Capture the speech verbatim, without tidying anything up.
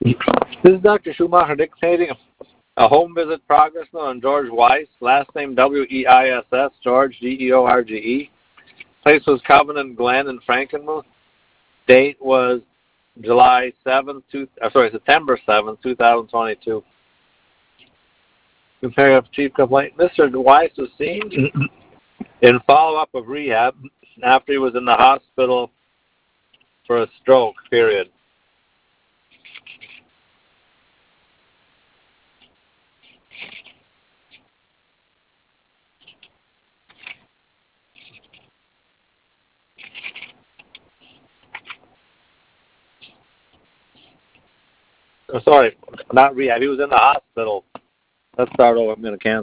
This is Doctor Schumacher dictating a home visit progress note on George Weiss, last name W E I S S, George, G E O R G E. Place was Covenant Glen in Frankenmuth. Date was July seventh, two, uh, sorry, September seventh, two thousand twenty-two. Paragraph Chief Complaint. Mister Weiss was seen in follow-up of rehab after he was in the hospital for a stroke, period. Oh, sorry, not rehab. He was in the hospital. Let's start over. I'm going to cancel.